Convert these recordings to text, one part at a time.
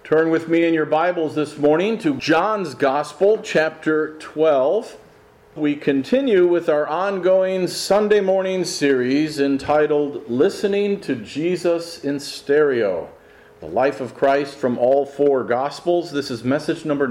Turn with me in your Bibles this morning to John's Gospel, chapter 12. We continue with our ongoing Sunday morning series entitled Listening to Jesus in Stereo, the life of Christ from all four Gospels. This is message number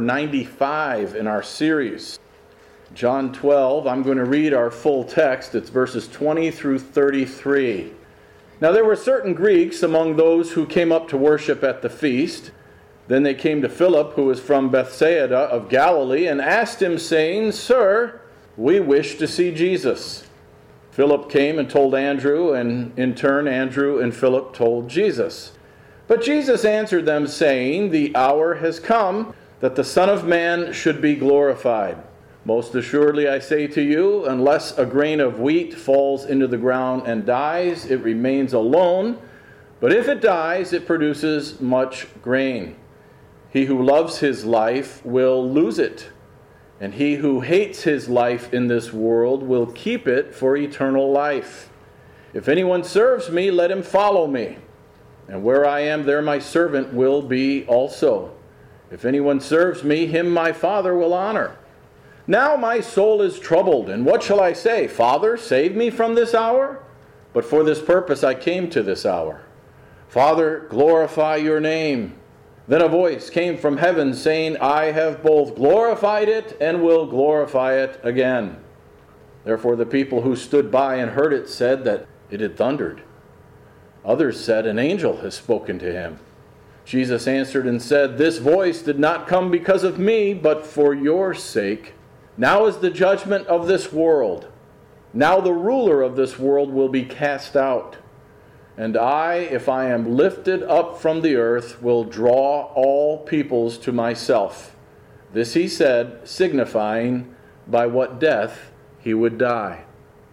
95 in our series. John 12, I'm going to read our full text. It's verses 20 through 33. Now there were certain Greeks among those who came up to worship at the feast. Then they came to Philip, who was from Bethsaida of Galilee, and asked him, saying, Sir, we wish to see Jesus. Philip came and told Andrew, and in turn Andrew and Philip told Jesus. But Jesus answered them, saying, The hour has come that the Son of Man should be glorified. Most assuredly I say to you, unless a grain of wheat falls into the ground and dies, it remains alone. But if it dies, it produces much grain. He who loves his life will lose it, and he who hates his life in this world will keep it for eternal life. If anyone serves me, let him follow me. And where I am, there my servant will be also. If anyone serves me, him my Father will honor. Now my soul is troubled, and what shall I say? Father, save me from this hour? But for this purpose I came to this hour. Father, glorify your name. Then a voice came from heaven, saying, I have both glorified it and will glorify it again. Therefore the people who stood by and heard it said that it had thundered. Others said, An angel has spoken to him. Jesus answered and said, This voice did not come because of me, but for your sake. Now is the judgment of this world. Now the ruler of this world will be cast out. And I, if I am lifted up from the earth, will draw all peoples to myself. This he said, signifying by what death he would die.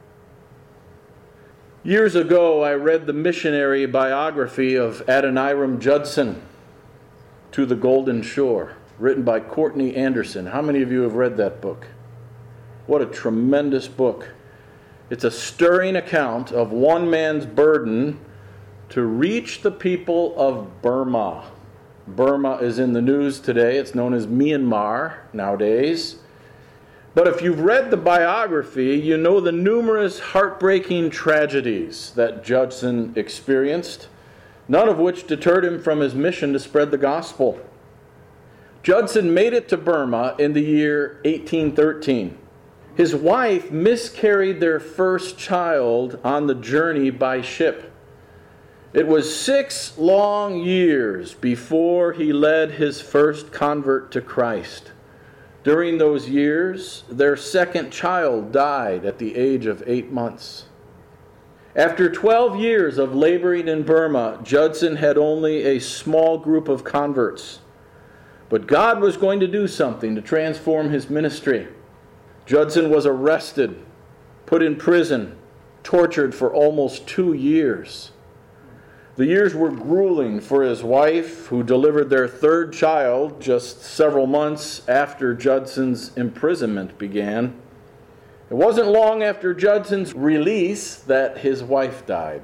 Years ago, I read the missionary biography of Adoniram Judson, To the Golden Shore, written by Courtney Anderson. How many of you have read that book? What a tremendous book. It's a stirring account of one man's burden to reach the people of Burma. Burma is in the news today. It's known as Myanmar nowadays. But if you've read the biography, you know the numerous heartbreaking tragedies that Judson experienced, none of which deterred him from his mission to spread the gospel. Judson made it to Burma in the year 1813. His wife miscarried their first child on the journey by ship. It was 6 long years before he led his first convert to Christ. During those years, their second child died at the age of 8 months. After 12 years of laboring in Burma, Judson had only a small group of converts. But God was going to do something to transform his ministry. Judson was arrested, put in prison, tortured for almost 2 years. The years were grueling for his wife, who delivered their third child just several months after Judson's imprisonment began. It wasn't long after Judson's release that his wife died.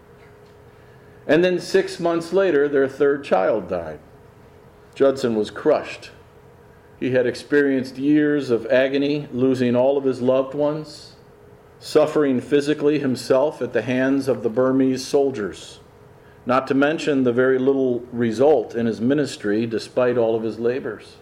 And then 6 months later, their third child died. Judson was crushed. He had experienced years of agony, losing all of his loved ones, suffering physically himself at the hands of the Burmese soldiers. Not to mention the very little result in his ministry despite all of his labors.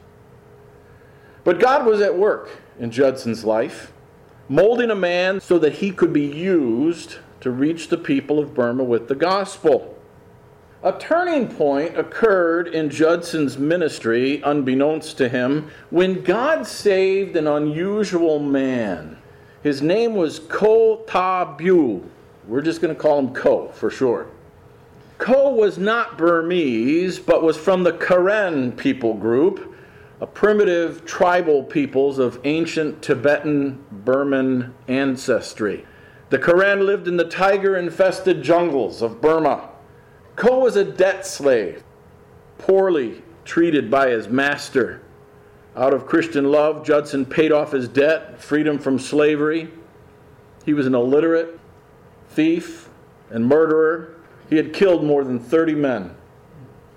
But God was at work in Judson's life, molding a man so that he could be used to reach the people of Burma with the gospel. A turning point occurred in Judson's ministry, unbeknownst to him, when God saved an unusual man. His name was Ko Ta Bu. We're just going to call him Ko for short. Ko was not Burmese, but was from the Karen people group, a primitive tribal peoples of ancient Tibetan Burman ancestry. The Karen lived in the tiger-infested jungles of Burma. Ko was a debt slave, poorly treated by his master. Out of Christian love, Judson paid off his debt, freed him from slavery. He was an illiterate, thief, and murderer. He had killed more than 30 men.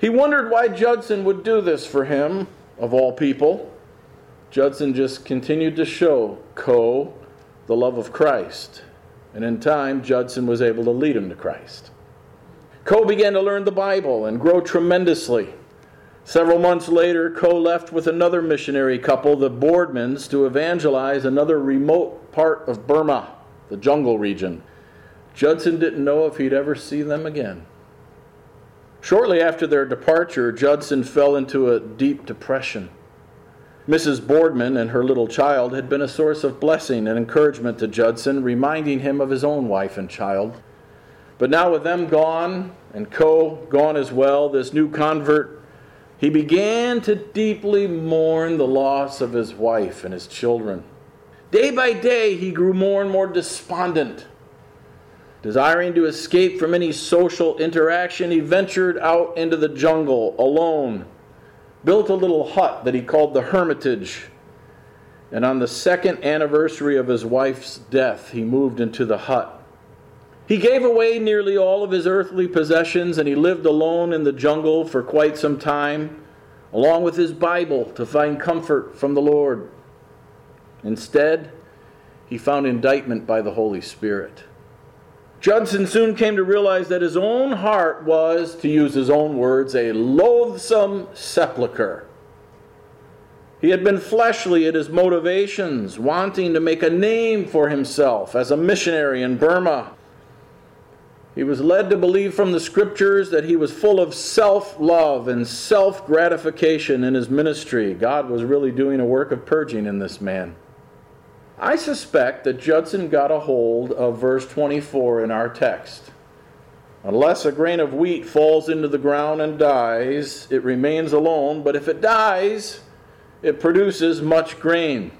He wondered why Judson would do this for him, of all people. Judson just continued to show Coe the love of Christ. And in time, Judson was able to lead him to Christ. Coe began to learn the Bible and grow tremendously. Several months later, Coe left with another missionary couple, the Boardmans, to evangelize another remote part of Burma, the jungle region. Judson didn't know if he'd ever see them again. Shortly after their departure, Judson fell into a deep depression. Mrs. Boardman and her little child had been a source of blessing and encouragement to Judson, reminding him of his own wife and child. But now with them gone, and Coe gone as well, this new convert, he began to deeply mourn the loss of his wife and his children. Day by day, he grew more and more despondent. Desiring to escape from any social interaction, he ventured out into the jungle alone, built a little hut that he called the Hermitage, and on the second anniversary of his wife's death, he moved into the hut. He gave away nearly all of his earthly possessions, and he lived alone in the jungle for quite some time, along with his Bible, to find comfort from the Lord. Instead, he found indictment by the Holy Spirit. Judson soon came to realize that his own heart was, to use his own words, a loathsome sepulcher. He had been fleshly in his motivations, wanting to make a name for himself as a missionary in Burma. He was led to believe from the Scriptures that he was full of self-love and self-gratification in his ministry. God was really doing a work of purging in this man. I suspect that Judson got a hold of verse 24 in our text. Unless a grain of wheat falls into the ground and dies, it remains alone, but if it dies, it produces much grain.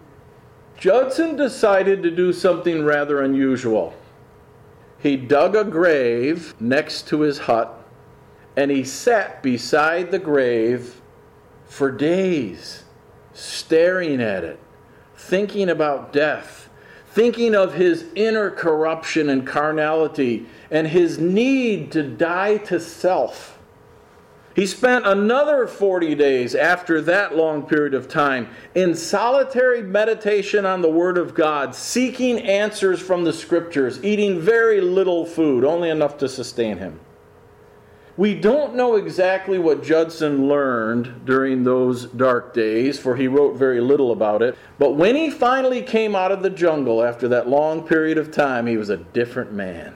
Judson decided to do something rather unusual. He dug a grave next to his hut, and he sat beside the grave for days, staring at it, thinking about death, thinking of his inner corruption and carnality, and his need to die to self. He spent another 40 days after that long period of time in solitary meditation on the Word of God, seeking answers from the Scriptures, eating very little food, only enough to sustain him. We don't know exactly what Judson learned during those dark days, for he wrote very little about it. But when he finally came out of the jungle after that long period of time, he was a different man.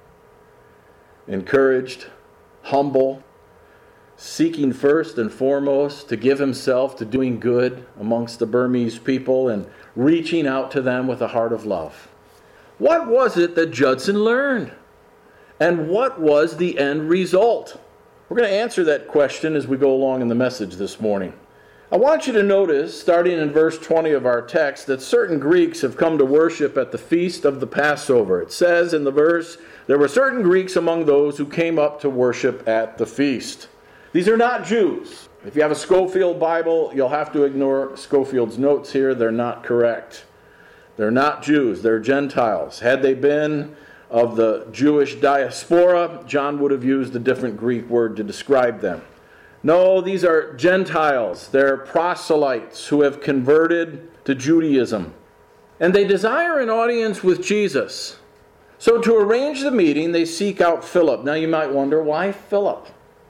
Encouraged, humble, seeking first and foremost to give himself to doing good amongst the Burmese people and reaching out to them with a heart of love. What was it that Judson learned? And what was the end result? We're going to answer that question as we go along in the message this morning. I want you to notice, starting in verse 20 of our text, that certain Greeks have come to worship at the feast of the Passover. It says in the verse, there were certain Greeks among those who came up to worship at the feast. These are not Jews. If you have a Scofield Bible, you'll have to ignore Scofield's notes here. They're not correct. They're not Jews. They're Gentiles. Had they been of the Jewish diaspora, John would have used a different Greek word to describe them. No, these are Gentiles. They're proselytes who have converted to Judaism. And they desire an audience with Jesus. So to arrange the meeting, they seek out Philip. Now you might wonder, why Philip?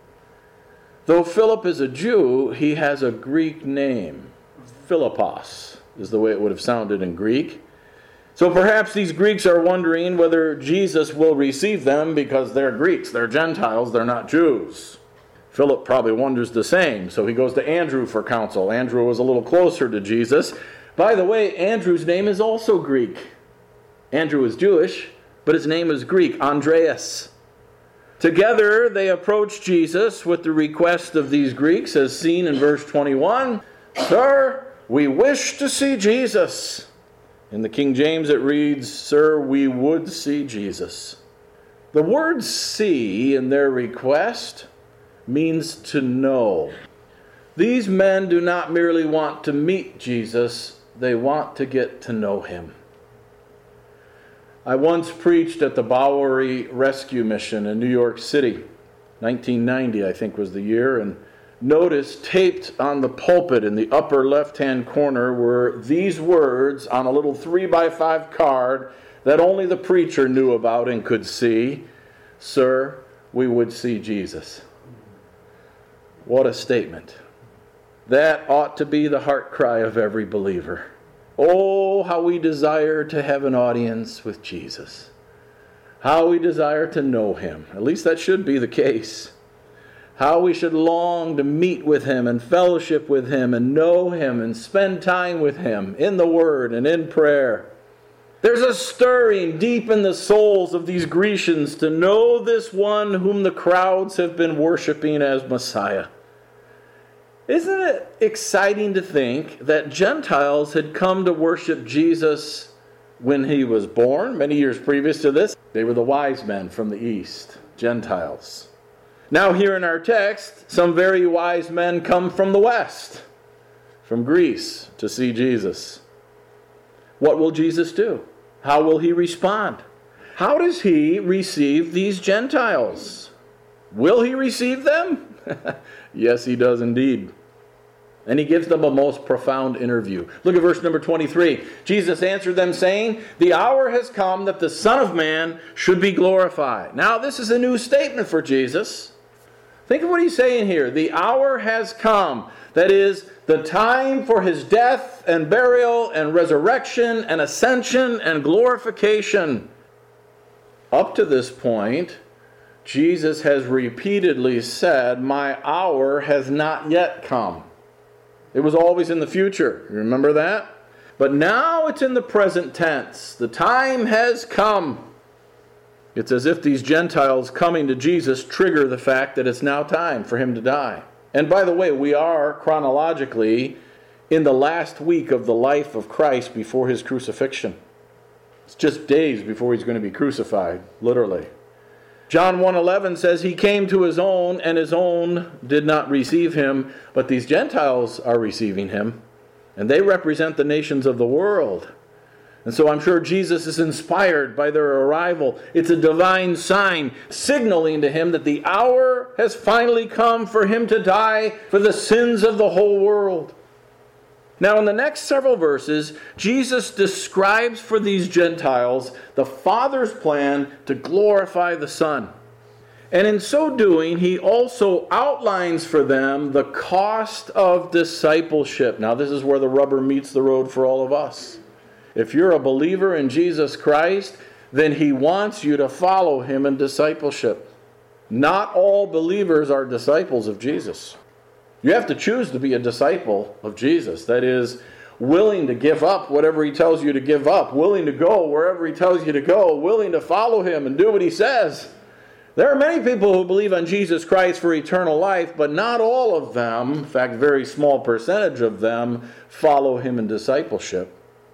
Though Philip is a Jew, he has a Greek name. Philippos is the way it would have sounded in Greek. So perhaps these Greeks are wondering whether Jesus will receive them because they're Greeks, they're Gentiles, they're not Jews. Philip probably wonders the same, so he goes to Andrew for counsel. Andrew was a little closer to Jesus. By the way, Andrew's name is also Greek. Andrew is Jewish, but his name is Greek, Andreas. Together they approach Jesus with the request of these Greeks, as seen in verse 21. Sir, we wish to see Jesus. In the King James it reads, Sir, we would see Jesus. The word see in their request means to know. These men do not merely want to meet Jesus, they want to get to know him. I once preached at the Bowery Rescue Mission in New York City. 1990, I think, was the year. And notice taped on the pulpit in the upper left-hand corner were these words on a little 3x5 card that only the preacher knew about and could see. Sir, we would see Jesus. What a statement. That ought to be the heart cry of every believer. Oh, how we desire to have an audience with Jesus. How we desire to know Him. At least that should be the case. How we should long to meet with Him and fellowship with Him and know Him and spend time with Him in the Word and in prayer. There's a stirring deep in the souls of these Grecians to know this one whom the crowds have been worshiping as Messiah. Isn't it exciting to think that Gentiles had come to worship Jesus when He was born, many years previous to this? They were the wise men from the east, Gentiles. Now here in our text, some very wise men come from the west, from Greece, to see Jesus. What will Jesus do? How will He respond? How does He receive these Gentiles? Will He receive them? Yes, He does indeed. And He gives them a most profound interview. Look at verse number 23. Jesus answered them, saying, "The hour has come that the Son of Man should be glorified." Now, this is a new statement for Jesus. Think of what He's saying here. The hour has come. That is, the time for His death and burial and resurrection and ascension and glorification. Up to this point, Jesus has repeatedly said, "My hour has not yet come." It was always in the future. You remember that? But now it's in the present tense. The time has come. It's as if these Gentiles coming to Jesus trigger the fact that it's now time for Him to die. And by the way, we are chronologically in the last week of the life of Christ before His crucifixion. It's just days before He's going to be crucified, literally. John 1:11 says He came to His own, and His own did not receive Him. But these Gentiles are receiving Him, and they represent the nations of the world. And so I'm sure Jesus is inspired by their arrival. It's a divine sign signaling to Him that the hour has finally come for Him to die for the sins of the whole world. Now, in the next several verses, Jesus describes for these Gentiles the Father's plan to glorify the Son. And in so doing, He also outlines for them the cost of discipleship. Now, this is where the rubber meets the road for all of us. If you're a believer in Jesus Christ, then He wants you to follow Him in discipleship. Not all believers are disciples of Jesus. You have to choose to be a disciple of Jesus. That is, willing to give up whatever He tells you to give up, willing to go wherever He tells you to go, willing to follow Him and do what He says. There are many people who believe on Jesus Christ for eternal life, but not all of them, in fact, a very small percentage of them, follow Him in discipleship.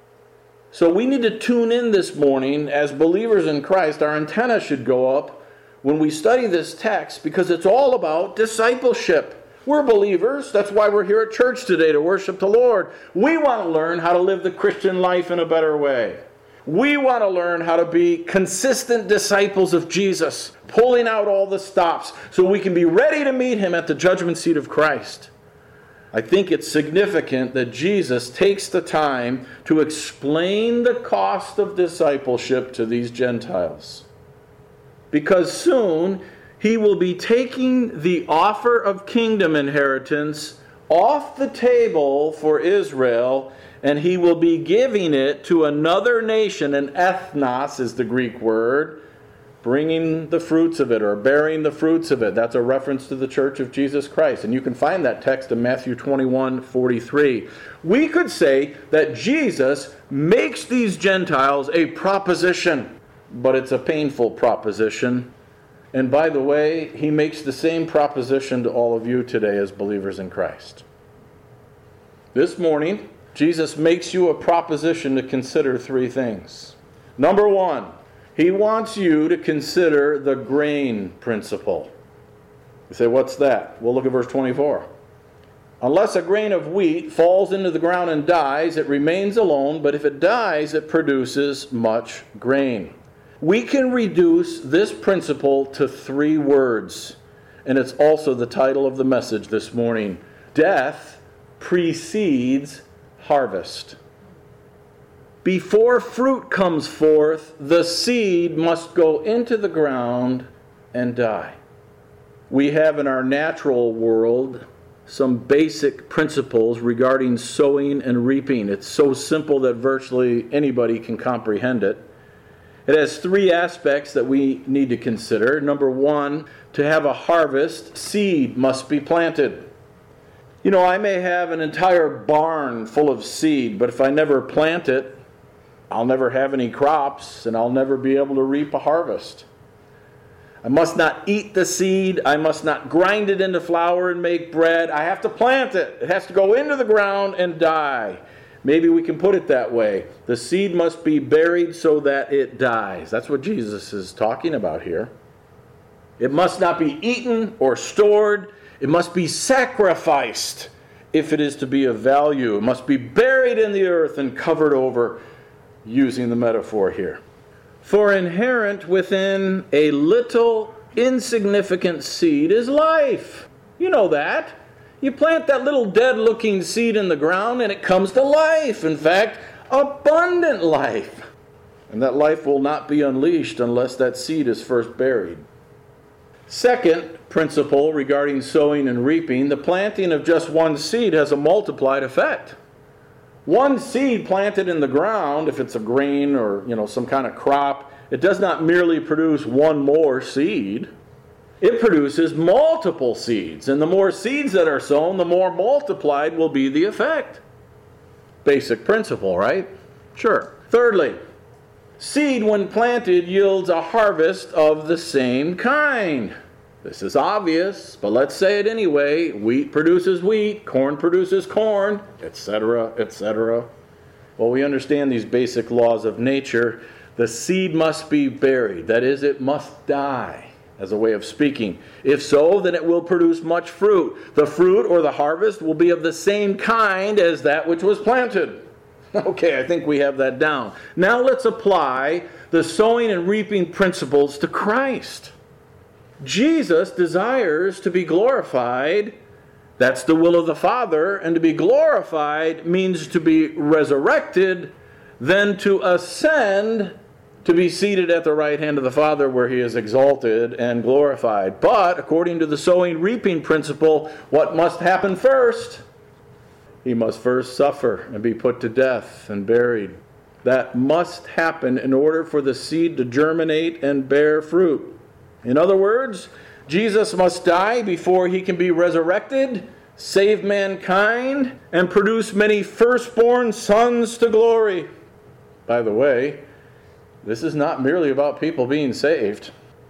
So we need to tune in this morning as believers in Christ. Our antenna should go up when we study this text because it's all about discipleship. We're believers. That's why we're here at church today, to worship the Lord. We want to learn how to live the Christian life in a better way. We want to learn how to be consistent disciples of Jesus, pulling out all the stops so we can be ready to meet Him at the judgment seat of Christ. I think it's significant that Jesus takes the time to explain the cost of discipleship to these Gentiles. Because soon He will be taking the offer of kingdom inheritance off the table for Israel, and He will be giving it to another nation, and ethnos is the Greek word, bringing the fruits of it or bearing the fruits of it. That's a reference to the church of Jesus Christ. And you can find that text in Matthew 21:43. We could say that Jesus makes these Gentiles a proposition, but it's a painful proposition. And by the way, He makes the same proposition to all of you today as believers in Christ. This morning, Jesus makes you a proposition to consider three things. Number one, He wants you to consider the grain principle. You say, what's that? Well, look at verse 24. Unless a grain of wheat falls into the ground and dies, it remains alone, but if it dies, it produces much grain. We can reduce this principle to three words, and it's also the title of the message this morning. Death precedes harvest. Before fruit comes forth, the seed must go into the ground and die. We have in our natural world some basic principles regarding sowing and reaping. It's so simple that virtually anybody can comprehend it. It has three aspects that we need to consider. Number one, to have a harvest, seed must be planted. You know, I may have an entire barn full of seed, but if I never plant it, I'll never have any crops, and I'll never be able to reap a harvest. I must not eat the seed. I must not grind it into flour and make bread. I have to plant it. It has to go into the ground and die. Maybe we can put it that way. The seed must be buried so that it dies. That's what Jesus is talking about here. It must not be eaten or stored. It must be sacrificed if it is to be of value. It must be buried in the earth and covered over, using the metaphor here. For inherent within a little insignificant seed is life. You know that. You plant that little dead-looking seed in the ground and it comes to life. In fact, abundant life. And that life will not be unleashed unless that seed is first buried. Second principle regarding sowing and reaping, the planting of just one seed has a multiplied effect. One seed planted in the ground, if it's a grain or some kind of crop, it does not merely produce one more seed. It produces multiple seeds. And the more seeds that are sown, the more multiplied will be the effect. Basic principle, right? Sure. Thirdly, seed when planted yields a harvest of the same kind. This is obvious, but let's say it anyway. Wheat produces wheat, corn produces corn, etc., etc. Well, we understand these basic laws of nature. The seed must be buried. That is, it must die, as a way of speaking. If so, then it will produce much fruit. The fruit or the harvest will be of the same kind as that which was planted. Okay, I think we have that down. Now let's apply the sowing and reaping principles to Christ. Jesus desires to be glorified. That's the will of the Father. And to be glorified means to be resurrected, then to ascend, to be seated at the right hand of the Father where he is exalted and glorified. But according to the sowing-reaping principle, what must happen first? He must first suffer and be put to death and buried. That must happen in order for the seed to germinate and bear fruit. In other words, Jesus must die before he can be resurrected, save mankind, and produce many firstborn sons to glory. By the way, this is not merely about people being saved.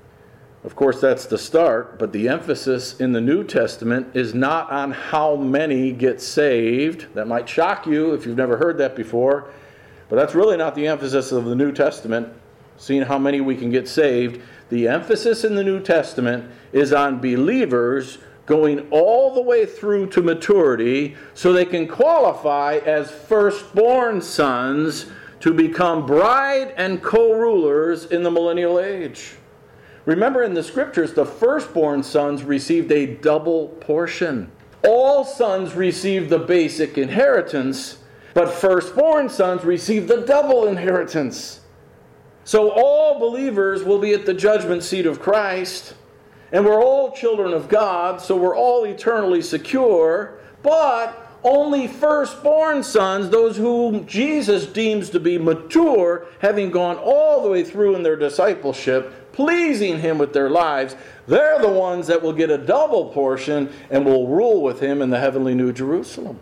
Of course, that's the start, but the emphasis in the New Testament is not on how many get saved. That might shock you if you've never heard that before, but that's really not the emphasis of the New Testament, seeing how many we can get saved. The emphasis in the New Testament is on believers going all the way through to maturity so they can qualify as firstborn sons to become bride and co-rulers in the millennial age. Remember, in the Scriptures, the firstborn sons received a double portion. All sons received the basic inheritance, but firstborn sons received the double inheritance. So all believers will be at the judgment seat of Christ, and we're all children of God, so we're all eternally secure, but only firstborn sons, those whom Jesus deems to be mature, having gone all the way through in their discipleship, pleasing him with their lives, they're the ones that will get a double portion and will rule with him in the heavenly New Jerusalem.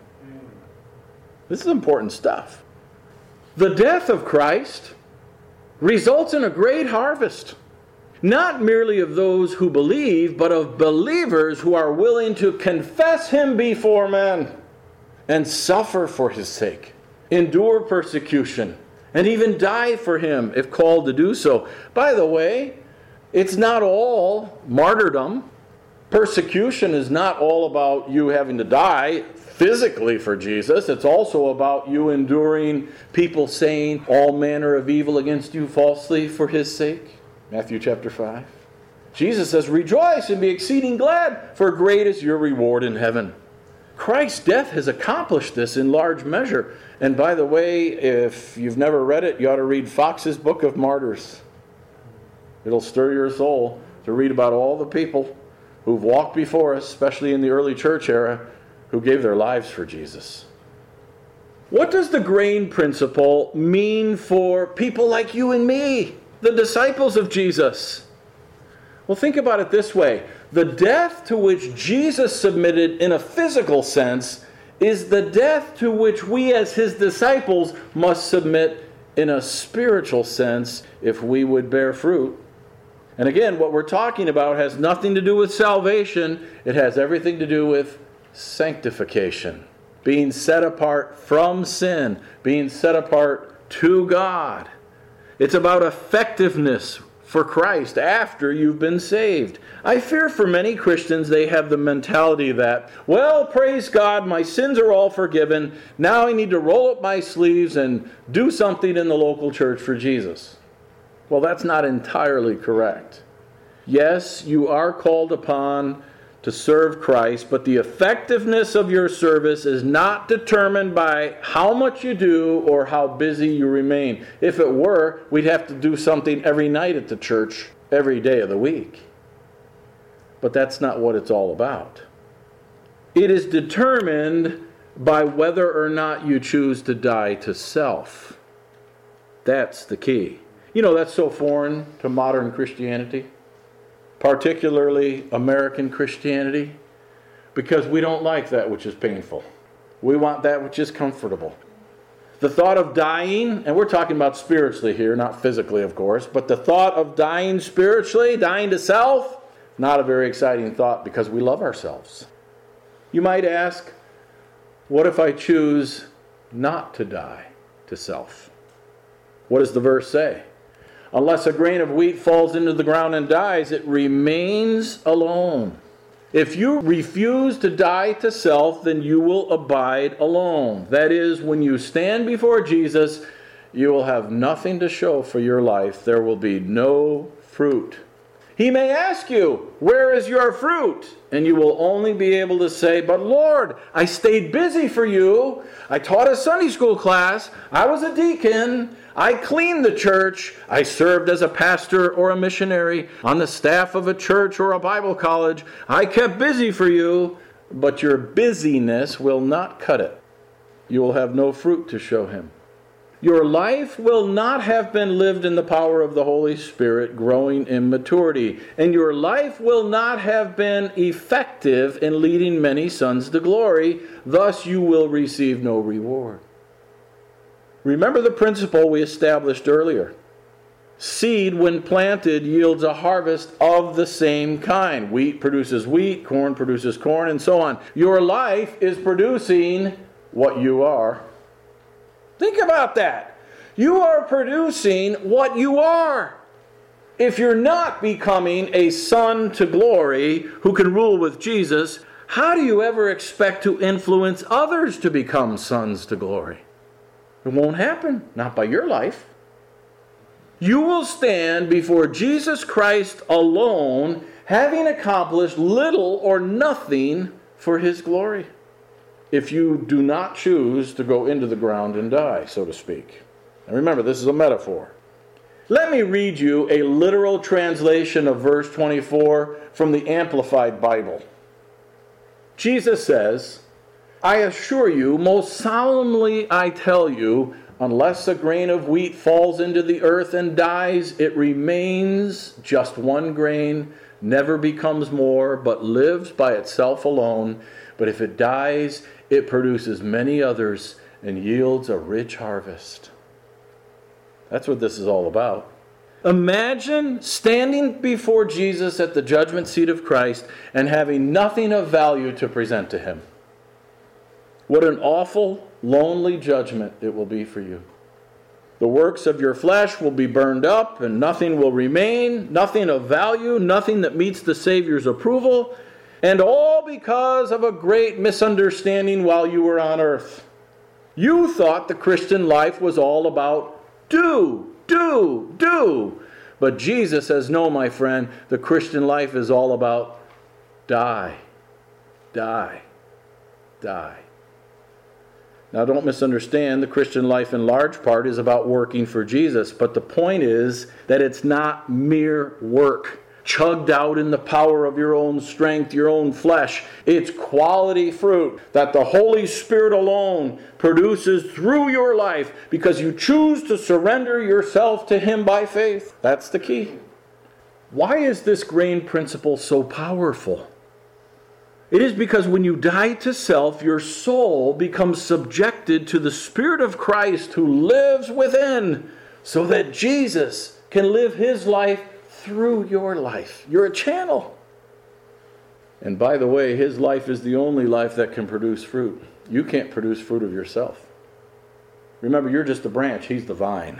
This is important stuff. The death of Christ results in a great harvest, not merely of those who believe, but of believers who are willing to confess him before men and suffer for his sake, endure persecution, and even die for him if called to do so. By the way, it's not all martyrdom. Persecution is not all about you having to die physically for Jesus. It's also about you enduring people saying all manner of evil against you falsely for his sake. Matthew chapter 5. Jesus says, rejoice and be exceeding glad, for great is your reward in heaven. Christ's death has accomplished this in large measure. And by the way, if you've never read it, you ought to read Fox's Book of Martyrs. It'll stir your soul to read about all the people who've walked before us, especially in the early church era, who gave their lives for Jesus. What does the grain principle mean for people like you and me, the disciples of Jesus? Well, think about it this way. The death to which Jesus submitted in a physical sense is the death to which we as his disciples must submit in a spiritual sense if we would bear fruit. And again, what we're talking about has nothing to do with salvation. It has everything to do with sanctification. Being set apart from sin. Being set apart to God. It's about effectiveness for Christ after you've been saved. I fear for many Christians they have the mentality that, well, praise God, my sins are all forgiven. Now I need to roll up my sleeves and do something in the local church for Jesus. Well, that's not entirely correct. Yes, you are called upon to serve Christ, but the effectiveness of your service is not determined by how much you do or how busy you remain. If it were, we'd have to do something every night at the church, every day of the week. But that's not what it's all about. It is determined by whether or not you choose to die to self. That's the key. You know, that's so foreign to modern Christianity, particularly American Christianity, because we don't like that which is painful. We want that which is comfortable. The thought of dying, and we're talking about spiritually here, not physically, of course, but the thought of dying spiritually, dying to self, not a very exciting thought because we love ourselves. You might ask, what if I choose not to die to self? What does the verse say? Unless a grain of wheat falls into the ground and dies, it remains alone. If you refuse to die to self, then you will abide alone. That is, when you stand before Jesus, you will have nothing to show for your life. There will be no fruit. He may ask you, where is your fruit? And you will only be able to say, but Lord, I stayed busy for you. I taught a Sunday school class. I was a deacon. I cleaned the church. I served as a pastor or a missionary on the staff of a church or a Bible college. I kept busy for you, but your busyness will not cut it. You will have no fruit to show him. Your life will not have been lived in the power of the Holy Spirit, growing in maturity. And your life will not have been effective in leading many sons to glory. Thus you will receive no reward. Remember the principle we established earlier. Seed, when planted, yields a harvest of the same kind. Wheat produces wheat, corn produces corn, and so on. Your life is producing what you are. Think about that. You are producing what you are. If you're not becoming a son to glory who can rule with Jesus, how do you ever expect to influence others to become sons to glory? It won't happen. Not by your life. You will stand before Jesus Christ alone, having accomplished little or nothing for his glory, if you do not choose to go into the ground and die, so to speak. And remember, this is a metaphor. Let me read you a literal translation of verse 24 from the Amplified Bible. Jesus says, I assure you, most solemnly I tell you, unless a grain of wheat falls into the earth and dies, it remains just one grain, never becomes more, but lives by itself alone. But if it dies, it produces many others and yields a rich harvest. That's what this is all about. Imagine standing before Jesus at the judgment seat of Christ and having nothing of value to present to him. What an awful, lonely judgment it will be for you. The works of your flesh will be burned up and nothing will remain, nothing of value, nothing that meets the Savior's approval, and all because of a great misunderstanding while you were on earth. You thought the Christian life was all about do. But Jesus says, no, my friend, the Christian life is all about die, die, die. Now, don't misunderstand, the Christian life in large part is about working for Jesus. But the point is that it's not mere work, chugged out in the power of your own strength, your own flesh. It's quality fruit that the Holy Spirit alone produces through your life because you choose to surrender yourself to Him by faith. That's the key. Why is this grain principle so powerful? It is because when you die to self, your soul becomes subjected to the Spirit of Christ who lives within, so that Jesus can live His life through your life. You're a channel. And by the way, His life is the only life that can produce fruit. You can't produce fruit of yourself. Remember, you're just a branch. He's the vine.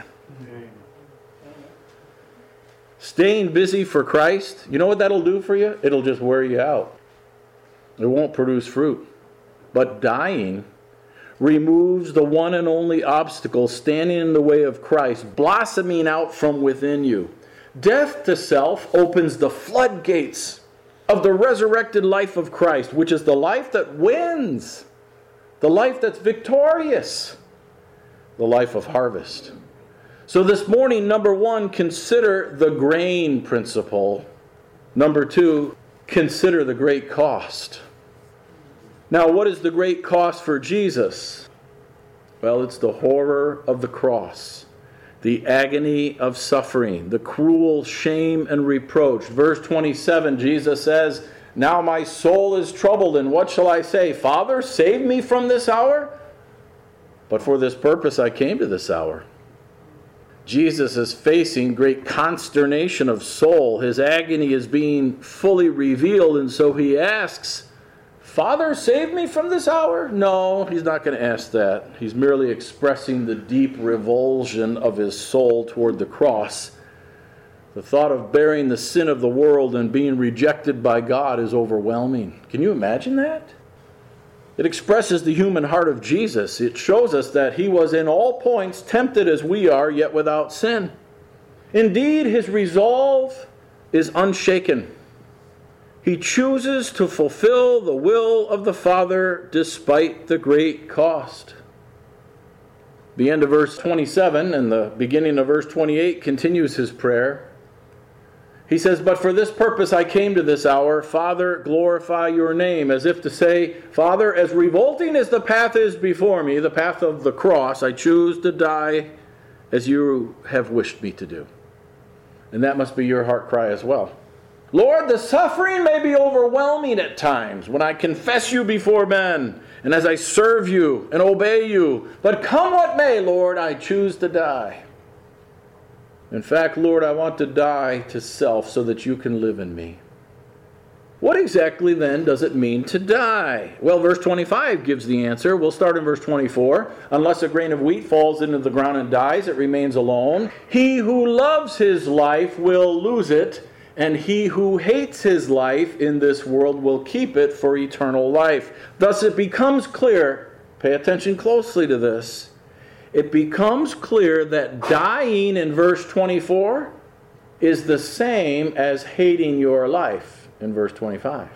Staying busy for Christ, you know what that'll do for you? It'll just wear you out. It won't produce fruit. But dying removes the one and only obstacle standing in the way of Christ, blossoming out from within you. Death to self opens the floodgates of the resurrected life of Christ, which is the life that wins, the life that's victorious, the life of harvest. So this morning, number one, consider the grain principle. Number two, consider the great cost. Now, what is the great cost for Jesus? Well, it's the horror of the cross, the agony of suffering, the cruel shame and reproach. Verse 27, Jesus says, "Now my soul is troubled, and what shall I say? Father, save me from this hour? But for this purpose I came to this hour." Jesus is facing great consternation of soul. His agony is being fully revealed, and so he asks, "Father, save me from this hour?" No, he's not going to ask that. He's merely expressing the deep revulsion of his soul toward the cross. The thought of bearing the sin of the world and being rejected by God is overwhelming. Can you imagine that? It expresses the human heart of Jesus. It shows us that He was in all points tempted as we are, yet without sin. Indeed, His resolve is unshaken. He chooses to fulfill the will of the Father despite the great cost. The end of verse 27 and the beginning of verse 28 continues His prayer. He says, "But for this purpose I came to this hour. Father, glorify your name." As if to say, Father, as revolting as the path is before me, the path of the cross, I choose to die as you have wished me to do. And that must be your heart cry as well. Lord, the suffering may be overwhelming at times when I confess you before men and as I serve you and obey you. But come what may, Lord, I choose to die. In fact, Lord, I want to die to self so that you can live in me. What exactly then does it mean to die? Well, verse 25 gives the answer. We'll start in verse 24. "Unless a grain of wheat falls into the ground and dies, it remains alone. He who loves his life will lose it, and he who hates his life in this world will keep it for eternal life." Thus it becomes clear, pay attention closely to this, it becomes clear that dying in verse 24 is the same as hating your life in verse 25.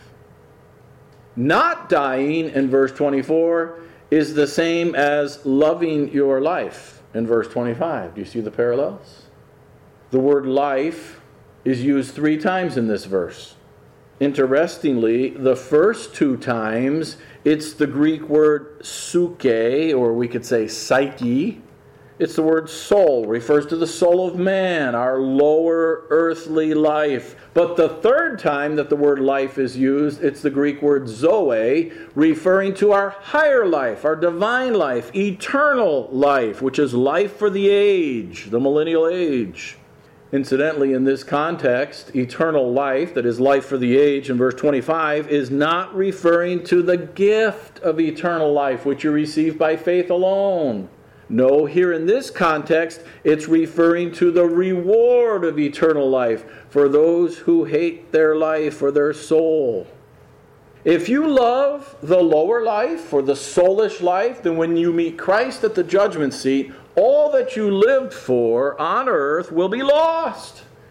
Not dying in verse 24 is the same as loving your life in verse 25. Do you see the parallels? The word life is used 3 times in this verse. Interestingly, the first 2 times, it's the Greek word psyche, or we could say psyche. It's the word soul, refers to the soul of man, our lower earthly life. But the third time that the word life is used, it's the Greek word zoe, referring to our higher life, our divine life, eternal life, which is life for the age, the millennial age. Incidentally, in this context, eternal life, that is life for the age in verse 25, is not referring to the gift of eternal life, which you receive by faith alone. No, here in this context, it's referring to the reward of eternal life for those who hate their life or their soul. If you love the lower life or the soulish life, then when you meet Christ at the judgment seat, all that you lived for on earth will be lost.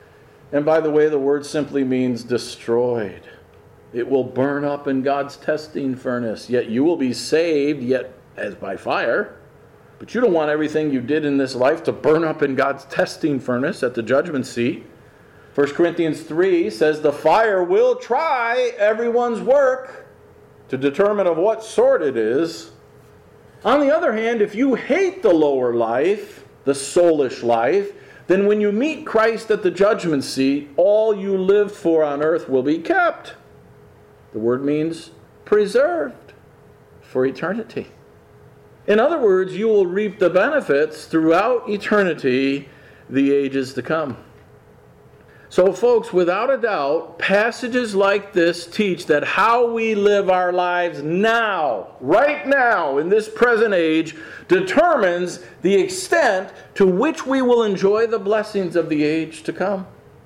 And by the way, the word simply means destroyed. It will burn up in God's testing furnace. Yet you will be saved, yet as by fire. But you don't want everything you did in this life to burn up in God's testing furnace at the judgment seat. 1 Corinthians 3 says the fire will try everyone's work to determine of what sort it is. On the other hand, if you hate the lower life, the soulish life, then when you meet Christ at the judgment seat, all you lived for on earth will be kept. The word means preserved for eternity. In other words, you will reap the benefits throughout eternity, the ages to come. So folks, without a doubt, passages like this teach that how we live our lives now, right now, in this present age, determines the extent to which we will enjoy the blessings of the age to come.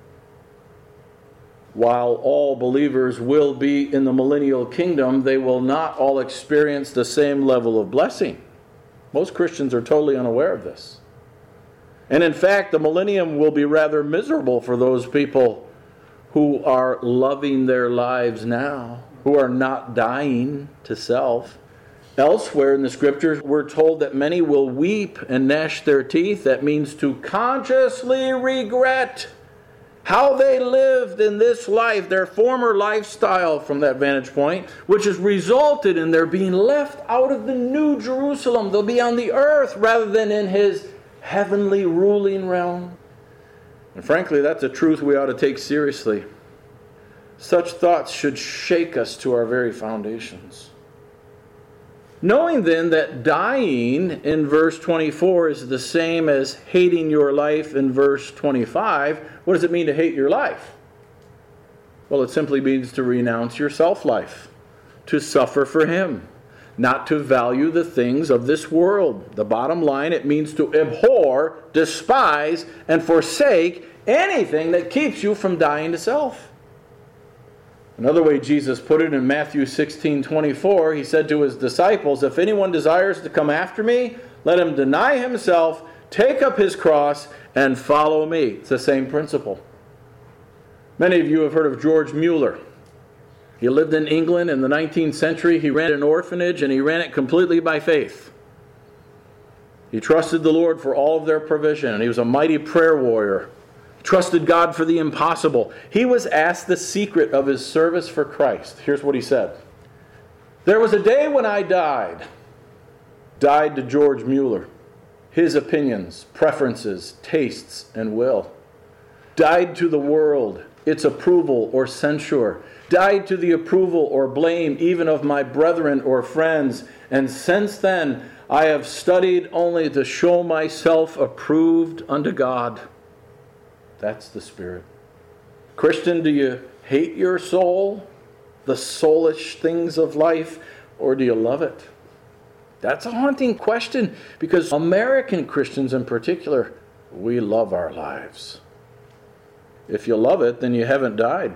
While all believers will be in the millennial kingdom, they will not all experience the same level of blessing. Most Christians are totally unaware of this. And in fact, the millennium will be rather miserable for those people who are loving their lives now, who are not dying to self. Elsewhere in the Scriptures, we're told that many will weep and gnash their teeth. That means to consciously regret how they lived in this life, their former lifestyle from that vantage point, which has resulted in their being left out of the New Jerusalem. They'll be on the earth rather than in His heavenly ruling realm. And frankly, that's a truth we ought to take seriously. Such thoughts should shake us to our very foundations. Knowing then that dying in verse 24 is the same as hating your life in verse 25, what does it mean to hate your life? Well, it simply means to renounce your self-life, to suffer for Him, not to value the things of this world. The bottom line, it means to abhor, despise, and forsake anything that keeps you from dying to self. Another way Jesus put it in Matthew 16:24, He said to His disciples, if anyone desires to come after me, let him deny himself, take up his cross, and follow me. It's the same principle. Many of you have heard of George Mueller. He lived in England in the 19th century. He ran an orphanage, and he ran it completely by faith. He trusted the Lord for all of their provision, and he was a mighty prayer warrior. Trusted God for the impossible. He was asked the secret of his service for Christ. Here's what he said. There was a day when I died to George Mueller. His opinions, preferences, tastes, and will. Died to the world, its approval or censure. Died to the approval or blame even of my brethren or friends. And since then, I have studied only to show myself approved unto God. That's the Spirit. Christian, do you hate your soul, the soulish things of life, or do you love it? That's a haunting question, because American Christians in particular, we love our lives. If you love it, then you haven't died,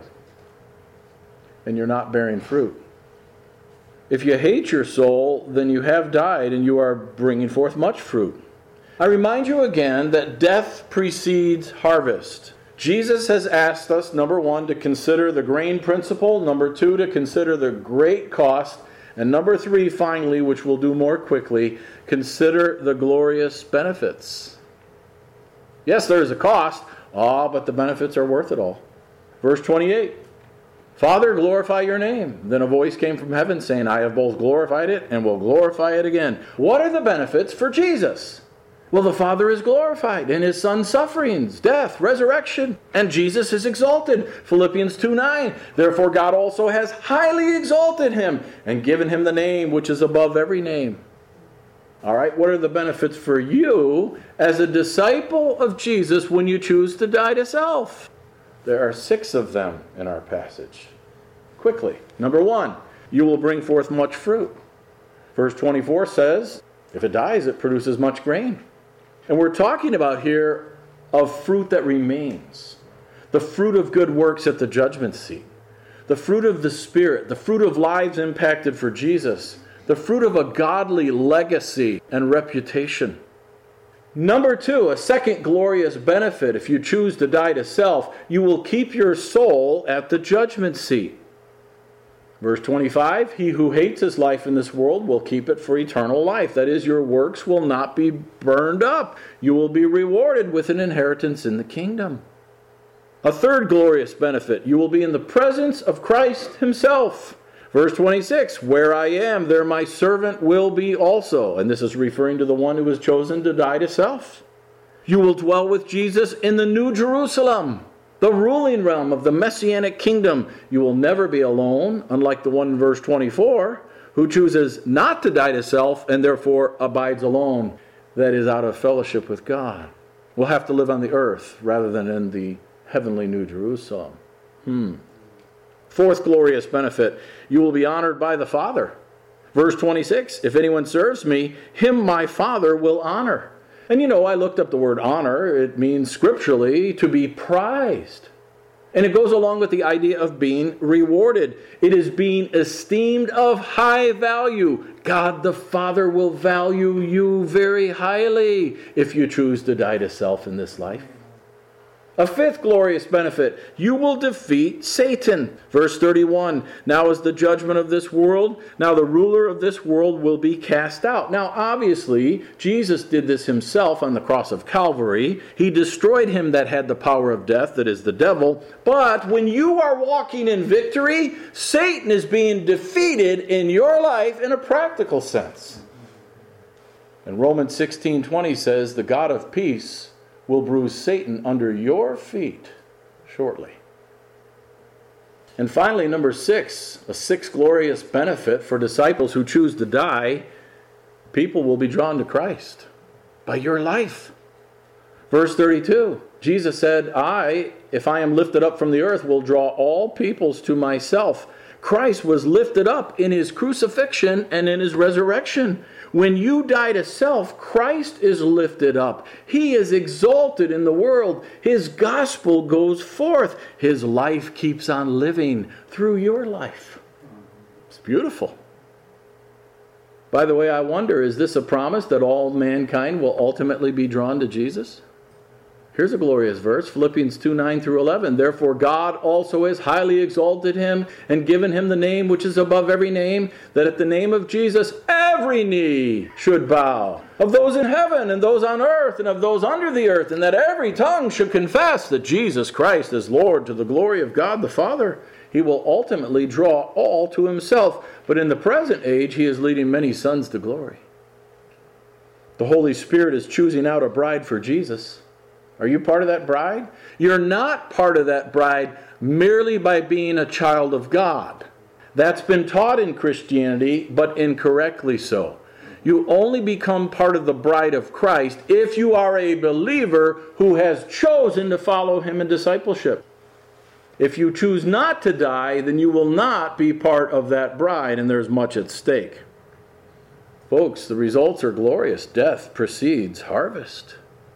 and you're not bearing fruit. If you hate your soul, then you have died, and you are bringing forth much fruit. I remind you again that death precedes harvest. Jesus has asked us, number one, to consider the grain principle. Number two, to consider the great cost. And number three, finally, which we'll do more quickly, consider the glorious benefits. Yes, there is a cost, but the benefits are worth it all. Verse 28, Father, glorify your name. Then a voice came from heaven saying, I have both glorified it and will glorify it again. What are the benefits for Jesus? Well, the Father is glorified in His Son's sufferings, death, resurrection, and Jesus is exalted. Philippians 2:9. Therefore God also has highly exalted Him and given Him the name which is above every name. All right, what are the benefits for you as a disciple of Jesus when you choose to die to self? There are 6 of them in our passage. Quickly. Number 1, you will bring forth much fruit. Verse 24 says, if it dies, it produces much grain. And we're talking about here of fruit that remains. The fruit of good works at the judgment seat. The fruit of the Spirit. The fruit of lives impacted for Jesus. The fruit of a godly legacy and reputation. Number two, a second glorious benefit. If you choose to die to self, you will keep your soul at the judgment seat. Verse 25, he who hates his life in this world will keep it for eternal life. That is, your works will not be burned up. You will be rewarded with an inheritance in the kingdom. A third glorious benefit, you will be in the presence of Christ himself. Verse 26, where I am, there my servant will be also. And this is referring to the one who was chosen to die to self. You will dwell with Jesus in the New Jerusalem, the ruling realm of the Messianic kingdom. You will never be alone, unlike the one in verse 24, who chooses not to die to self and therefore abides alone. That is, out of fellowship with God. We'll have to live on the earth rather than in the heavenly New Jerusalem. Fourth glorious benefit, you will be honored by the Father. Verse 26, if anyone serves me, him my Father will honor. And you know, I looked up the word honor. It means scripturally to be prized. And it goes along with the idea of being rewarded. It is being esteemed of high value. God the Father will value you very highly if you choose to die to self in this life. A fifth glorious benefit, you will defeat Satan. Verse 31, now is the judgment of this world. Now the ruler of this world will be cast out. Now obviously, Jesus did this himself on the cross of Calvary. He destroyed him that had the power of death, that is the devil. But when you are walking in victory, Satan is being defeated in your life in a practical sense. And Romans 16:20 says, the God of peace will bruise Satan under your feet shortly. And finally, number 6, a sixth glorious benefit for disciples who choose to die, people will be drawn to Christ by your life. Verse 32, Jesus said, I, if I am lifted up from the earth, will draw all peoples to myself. Christ was lifted up in his crucifixion and in his resurrection. When you die to self, Christ is lifted up. He is exalted in the world. His gospel goes forth. His life keeps on living through your life. It's beautiful. By the way, I wonder, is this a promise that all mankind will ultimately be drawn to Jesus? Here's a glorious verse, Philippians 2:9 through 11. Therefore God also has highly exalted him and given him the name which is above every name, that at the name of Jesus every knee should bow, of those in heaven and those on earth and of those under the earth, and that every tongue should confess that Jesus Christ is Lord, to the glory of God the Father. He will ultimately draw all to himself, but in the present age he is leading many sons to glory. The Holy Spirit is choosing out a bride for Jesus. Are you part of that bride? You're not part of that bride merely by being a child of God. That's been taught in Christianity, but incorrectly so. You only become part of the bride of Christ if you are a believer who has chosen to follow him in discipleship. If you choose not to die, then you will not be part of that bride, and there's much at stake. Folks, the results are glorious. Death precedes harvest.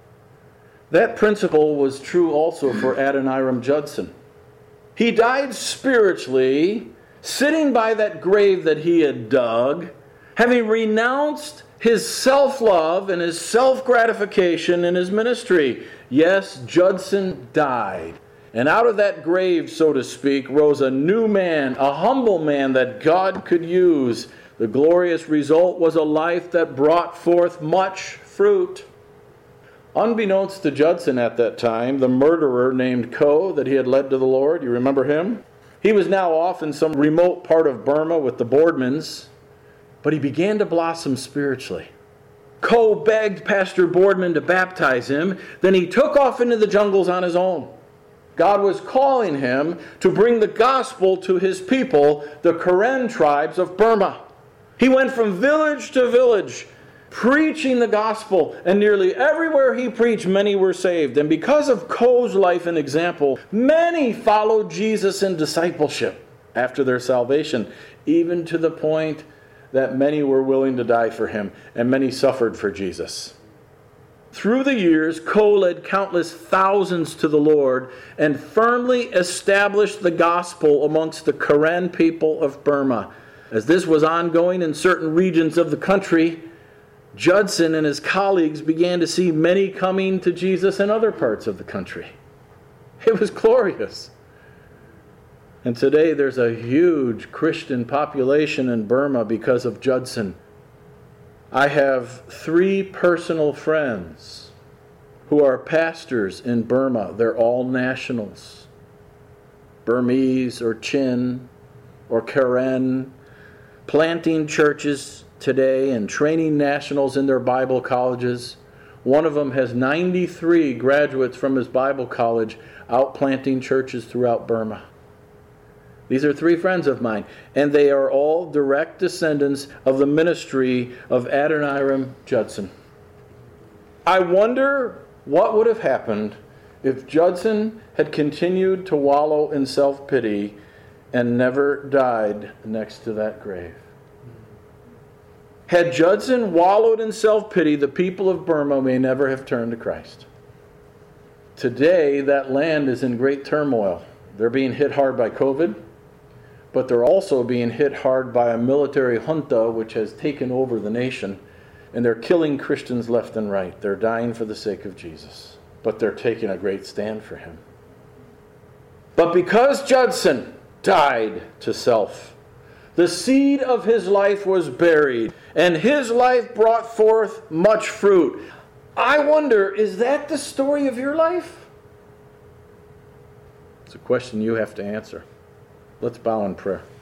That principle was true also for Adoniram Judson. He died spiritually, sitting by that grave that he had dug, having renounced his self-love and his self-gratification in his ministry. Yes, Judson died. And out of that grave, so to speak, rose a new man, a humble man that God could use. The glorious result was a life that brought forth much fruit. Unbeknownst to Judson at that time, the murderer named Ko that he had led to the Lord, you remember him? He was now off in some remote part of Burma with the Boardmans, but he began to blossom spiritually. Ko begged Pastor Boardman to baptize him, then he took off into the jungles on his own. God was calling him to bring the gospel to his people, the Karen tribes of Burma. He went from village to village, preaching the gospel, and nearly everywhere he preached, many were saved. And because of Ko's life and example, many followed Jesus in discipleship after their salvation, even to the point that many were willing to die for him, and many suffered for Jesus. Through the years, Ko led countless thousands to the Lord and firmly established the gospel amongst the Karen people of Burma. As this was ongoing in certain regions of the country, Judson and his colleagues began to see many coming to Jesus in other parts of the country. It was glorious. And today there's a huge Christian population in Burma because of Judson. I have 3 personal friends who are pastors in Burma. They're all nationals. Burmese or Chin or Karen, planting churches today and training nationals in their Bible colleges. One of them has 93 graduates from his Bible college out planting churches throughout Burma. These are 3 friends of mine, and they are all direct descendants of the ministry of Adoniram Judson. I wonder what would have happened if Judson had continued to wallow in self-pity and never died next to that grave. Had Judson wallowed in self-pity, the people of Burma may never have turned to Christ. Today, that land is in great turmoil. They're being hit hard by COVID, but they're also being hit hard by a military junta which has taken over the nation, and they're killing Christians left and right. They're dying for the sake of Jesus, but they're taking a great stand for him. But because Judson died to self, the seed of his life was buried, and his life brought forth much fruit. I wonder, is that the story of your life? It's a question you have to answer. Let's bow in prayer.